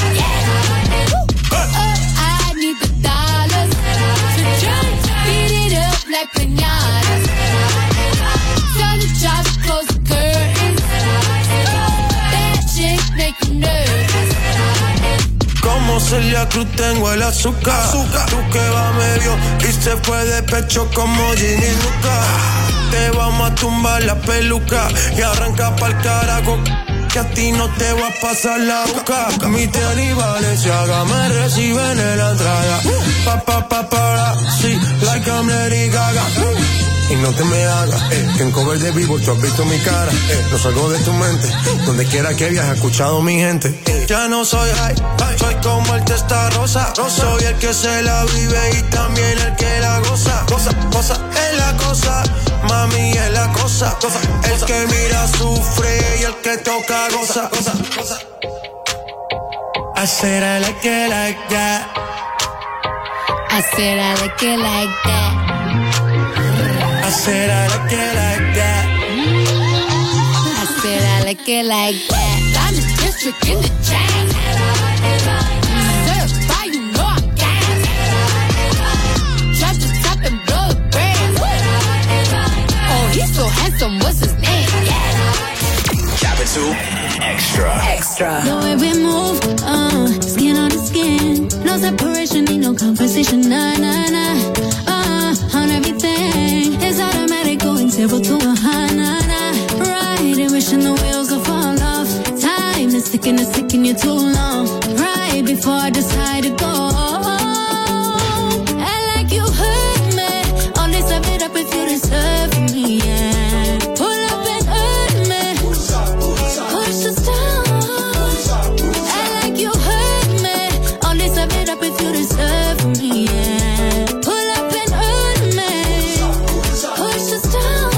I need the dollars to just beat it up like piñatas. Tell the job to close the curtains. That chick make you nervous. Como Celia Cruz tengo el azúcar. Tú que va medio y se fue de pecho como Ginny Luca. Te vamos a tumbar la peluca y arranca pa'l carajo. Que a ti no te va a pasar la boca. Mi tenis Balenciaga me reciben en la entrada. Para, sí, like I'm Lady Gaga. Y no te me hagas, que en cover de vivo tú has visto mi cara. No salgo de tu mente, donde quiera que viajes, he escuchado mi gente. Ya no soy high, soy como el testa rosa. Soy el que se la vive y también el que la goza. Cosa, es la cosa, mami es la cosa. El que mira sufre y el que toca goza. I said I like it like that. I said I like it like that. I said I like it like that. I said I like it like that. I'm in district in the jam. Certified, you know I'm gang. Drop the top so handsome, what's his name? Capital Extra. The way we move, skin on the skin. No separation, need no conversation. Nah. On everything, it's automatic, going 0 to 100. Riding, wishing the wheels will fall off. Time is ticking you too long. Right before I decide to go. And like you heard me, all this I made up if you deserve me, yeah. Pull up and hurt me. Push us down. And like you heard me, all this I made up if you deserve me, yeah. Pull up and hurt me. Push us down.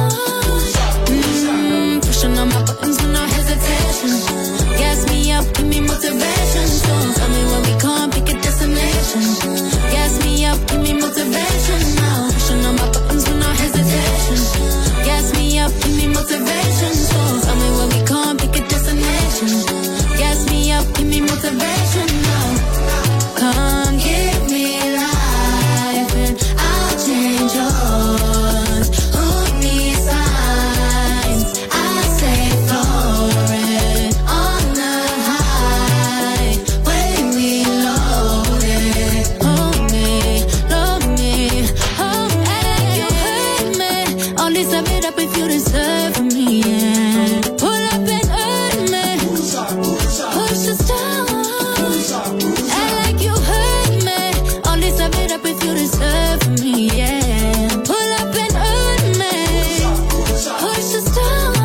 Pushing on my buttons with no hesitation. Gas me up, give me motivation. So tell me when we can't pick a destination. Gas me up, give me motivation now. Pushing on my buttons with no hesitation. Gas me up, give me motivation. So tell me when we can't pick a destination. Gas me up, give me motivation now. Come give me life and I'll change yours. Hold me signs, I say floating on the high when we load it. Hold me, love me, hold me. And you hurt me, all this I made up if you deserve me, yeah. Pull up and hurt me, push us down. And like you hurt me, all this I made up if you deserve me, yeah. Pull up and hurt me, push us down.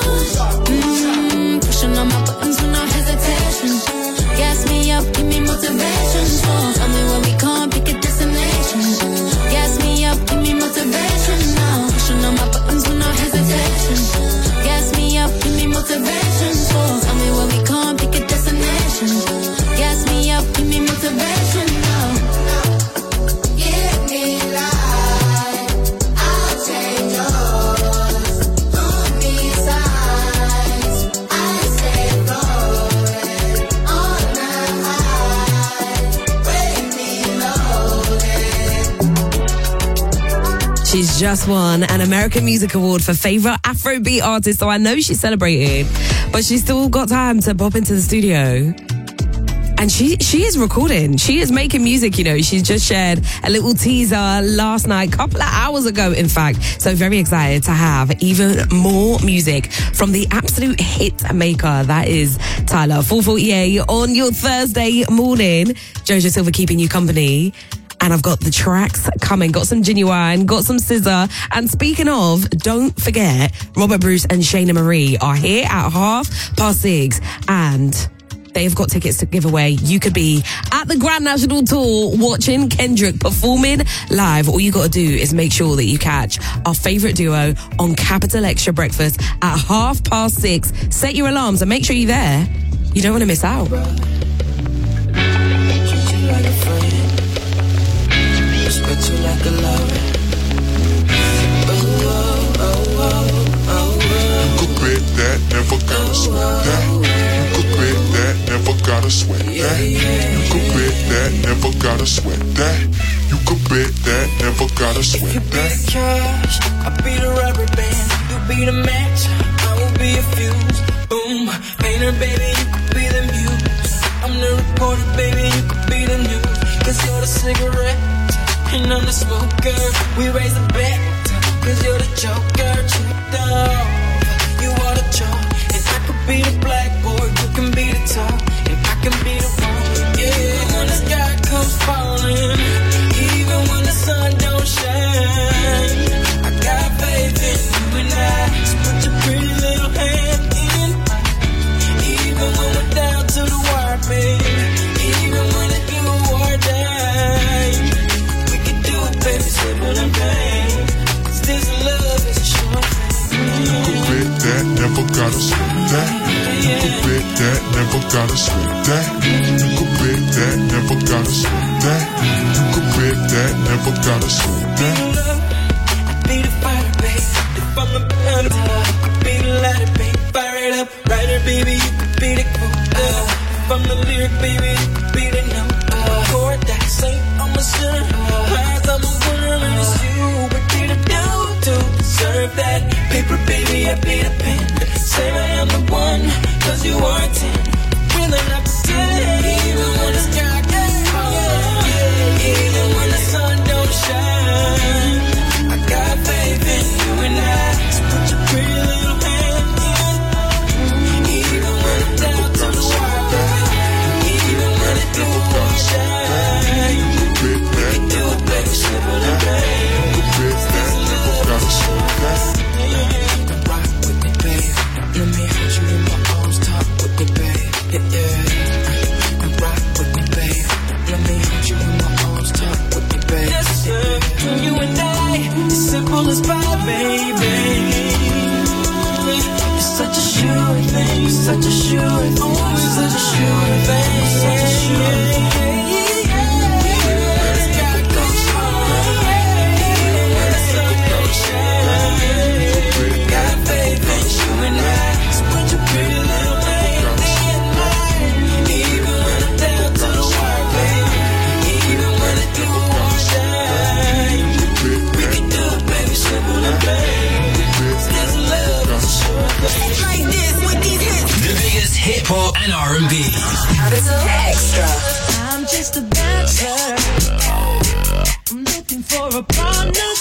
Pushing on my buttons with no hesitation. Gas me up, give me motivation. So tell me when we can't pick a destination. Gas me up, give me motivation now. Pushing on my buttons with no hesitation. Gas me up, give me motivation. So tell me when we can't pick a destination. Gas me up, give me motivation now. Give me life, I'll change yours. Hold me signs, I say floating on the high when we loaded. She's just won an American Music Award for Favourite Afrobeat Artist, so I know she's celebrated, but she's still got time to pop into the studio. And she is recording. She is making music, you know. She's just shared a little teaser last night, couple of hours ago, in fact. So very excited to have even more music from the absolute hit maker. That is Tyler. 4:48 on your Thursday morning. Jojo Silva keeping you company. And I've got the tracks coming. Got some Genuine, got some Scissor. And speaking of, don't forget, Robert Bruce and Shayna Marie are here at 6:30. And they've got tickets to give away. You could be at the Grand National Tour watching Kendrick performing live. All you got to do is make sure that you catch our favourite duo on Capital Extra Breakfast at 6:30. Set your alarms and make sure you're there. You don't want to miss out. Respect you like a lover. You could bet that, never gotta sweat that. You could bet that, never gotta sweat that. You could bet that, never gotta sweat that. You could bet that, never gotta sweat that. If you be the cash, I'll be the rubber band. You be the match, I will be a fuse. Boom, painter, baby, you could be the muse. I'm the reporter, baby, you could be the news. Cause you're the cigarette, and I'm the smoker. We raise the bet, cause you're the joker. Tricked off, you are the chalk. And I could be the blackboard, you can be the top. And I can be the one, yeah. When the sky comes falling, even when the sun don't shine, I got faith in you and I. So put your pretty little hand in mine. Even when we're down to the wire, baby. Even when it's do or die, we can do it, baby, simple and plain. 'Cause this love is a sure thing. You could bet that, never gotta sweat that. You could bet that, never gotta sweat that. You could bet that, never gotta sweat that. You could bet that, never gotta sweat that. I be the fire, babe. If I'm a better, you could be the lighter, babe. Fire it up, writer, baby, you could be the quote. If I'm the lyric, baby, you could be the note. Chord that say I'm a sinner, eyes I'm a winner, and it's you. We be the do. deserve that. Paper, baby, I paid a pen. Say I am the one, cause you are 10. Willing up to stay, even when it's dark, even when the sun don't shine. I got faith in you and I. So put your pretty little hand in. Even when I'm down to the wire, even when it don't shine. We can do it, baby, simple and plain. Rock with me, babe. Let me hold you in my arms, talk with me, babe. Yeah. Rock with me, babe. Let me hold you in my arms, talk with me, babe. Yes, sir. You and I, as simple as pie, baby. You're such a sure thing. You're such a sure thing. Oh, you're such a sure thing. Such a sure thing. Hip hop and R&B. Extra. I'm just a bachelor. I'm looking for a partner.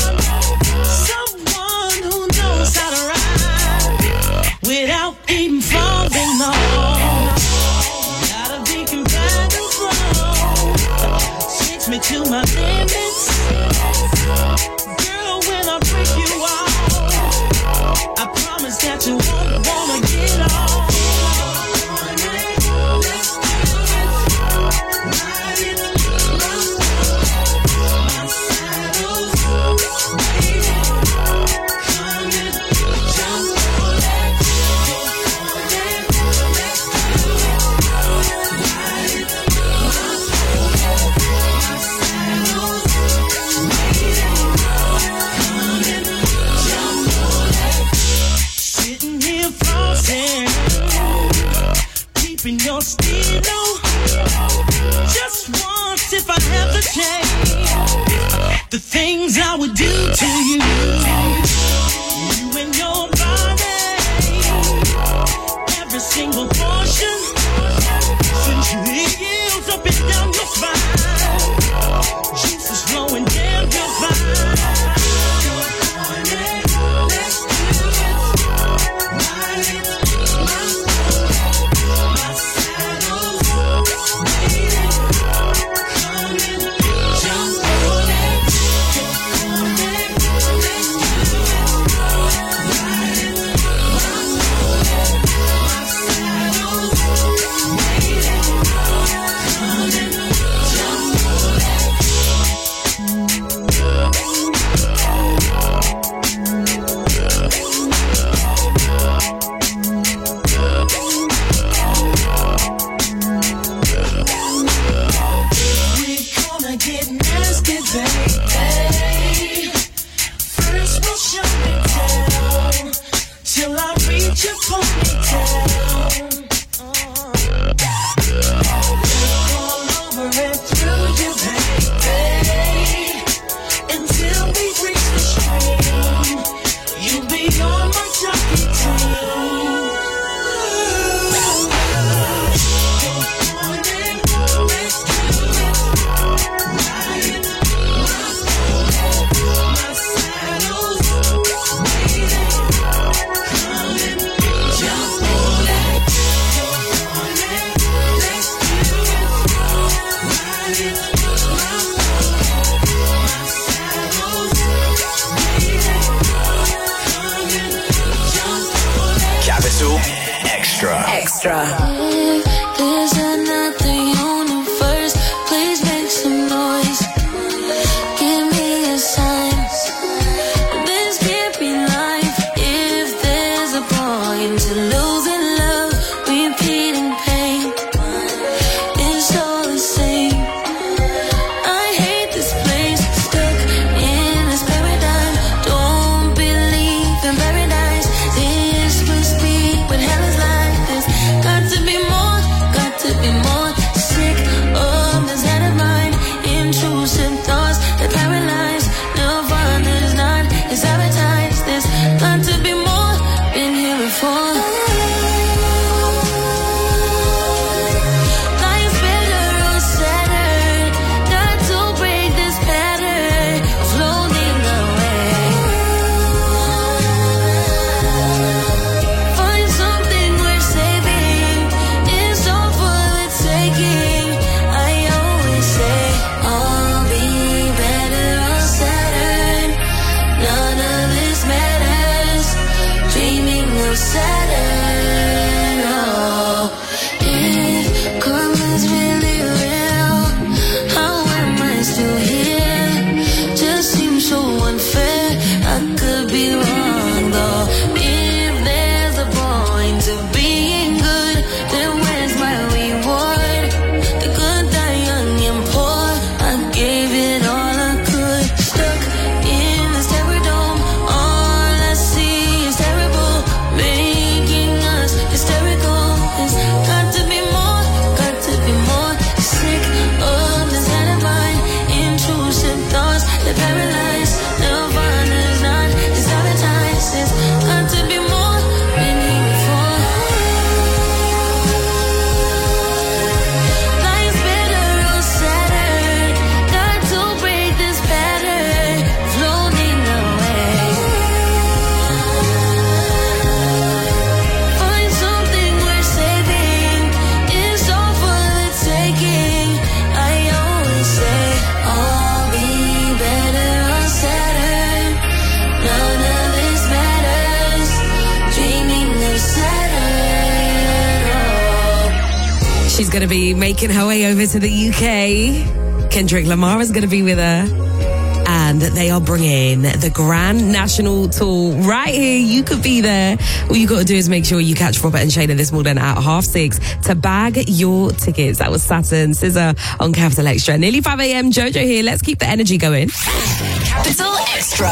Someone who knows how to ride without even falling off. Gotta be compatible. Takes me to my limits. Girl, when I break you off, I promise that you won't wanna get off. Your stilo. Just once, if I have the chance, the things I would do to you. You and your body, every single portion. Since you heels up and down your spine, juices flowing down your spine. Extra. If there's another universe, please make some noise. Give me a sign. This can't be life. If there's a point to losing love, repeating pain, it's all the same. I hate this place, stuck in this paradigm. Don't believe in paradise. This must be what hell is like. Got to be more, got to be more. She's going to be making her way over to the UK. Kendrick Lamar is going to be with her. And they are bringing the Grand National Tour right here. You could be there. All you got to do is make sure you catch Robert and Shayna this morning at 6:30 to bag your tickets. That was Saturn Scissor on Capital Extra. Nearly 5 a.m. Jojo here. Let's keep the energy going. Capital Extra.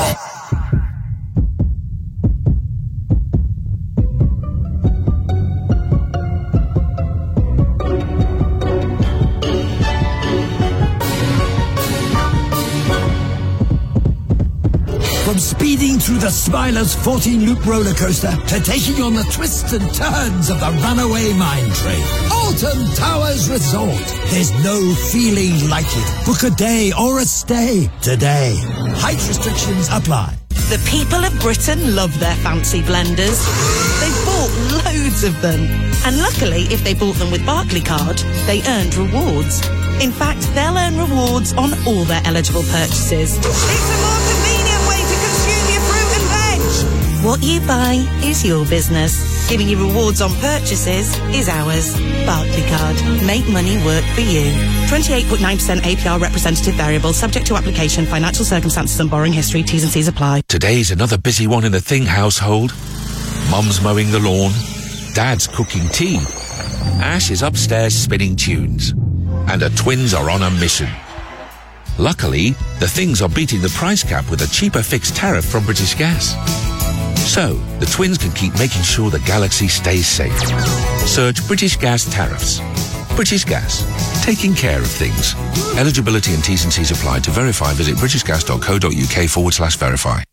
From speeding through the Smiler's 14-loop roller coaster to taking on the twists and turns of the runaway mine train. Alton Towers Resort. There's no feeling like it. Book a day or a stay today. Height restrictions apply. The people of Britain love their fancy blenders. They've bought loads of them. And luckily, if they bought them with Barclaycard, they earned rewards. In fact, they'll earn rewards on all their eligible purchases. It's a more convenient way to consume your fruit and veg. What you buy is your business. Giving you rewards on purchases is ours. Barclaycard. Make money work for you. 28.9% APR representative variable, subject to application, financial circumstances and borrowing history. T's and C's apply. Today's another busy one in the Thing household. Mum's mowing the lawn. Dad's cooking tea. Ash is upstairs spinning tunes. And her twins are on a mission. Luckily, the Things are beating the price cap with a cheaper fixed tariff from British Gas. So, the twins can keep making sure the galaxy stays safe. Search British Gas tariffs. British Gas. Taking care of things. Eligibility and T's and C's apply. To verify, visit britishgas.co.uk/verify.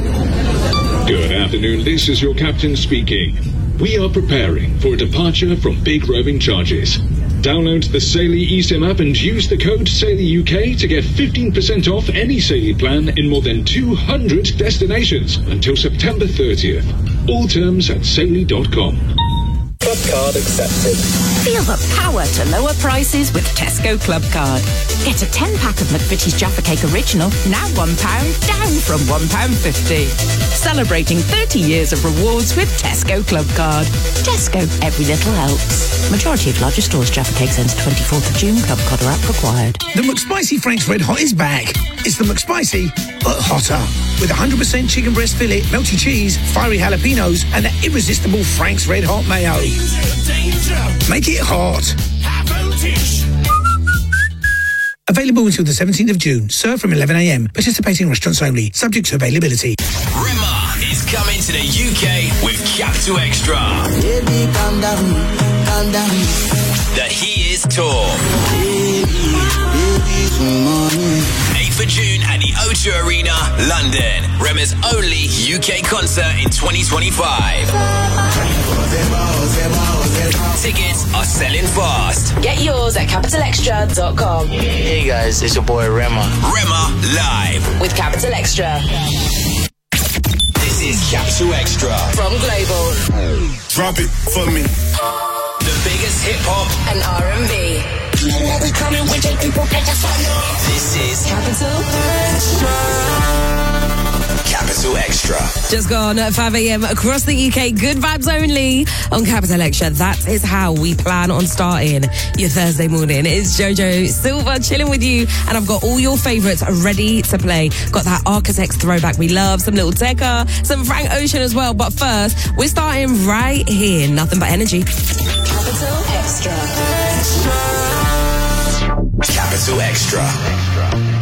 Good afternoon, this is your captain speaking. We are preparing for a departure from big roving charges. Download the Saily eSIM app and use the code SAILYUK to get 15% off any Saily plan in more than 200 destinations until September 30th. All terms at saily.com. Club card accepted. Feel the power to lower prices with Tesco Club Card. Get a 10-pack of McVitie's Jaffa Cake Original, now £1, down from £1.50. Celebrating 30 years of rewards with Tesco Club Card. Tesco, every little helps. Majority of larger stores, Jaffa Cakes ends 24th of June. Club Card or app required. The McSpicy Frank's Red Hot is back. It's the McSpicy, but hotter. With 100% chicken breast fillet, melty cheese, fiery jalapenos, and that irresistible Frank's Red Hot mayo. Make it hot. Available until the 17th of June. Served from 11 a.m. Participating restaurants only. Subject to availability. Rema is coming to the UK with Capital Extra. Baby, calm down, calm down. The He Is Tour. Baby, come on. 8th of June at the O2 Arena, London. Rema's only UK concert in 2025. Tickets are selling fast. Get yours at capitalextra.com. Hey guys, it's your boy Rema. Rema live with Capital Extra. This is Capital Extra from Global. Drop it for me. The biggest hip hop and R&B. This is Capital Extra. Just gone at 5 a.m. across the UK. Good vibes only on Capital Extra. That is how we plan on starting your Thursday morning. It's Jojo Silva chilling with you, and I've got all your favourites ready to play. Got that Architects throwback we love, some Little Tekka, some Frank Ocean as well. But first, we're starting right here. Nothing but energy. Capital Extra. Capital Extra.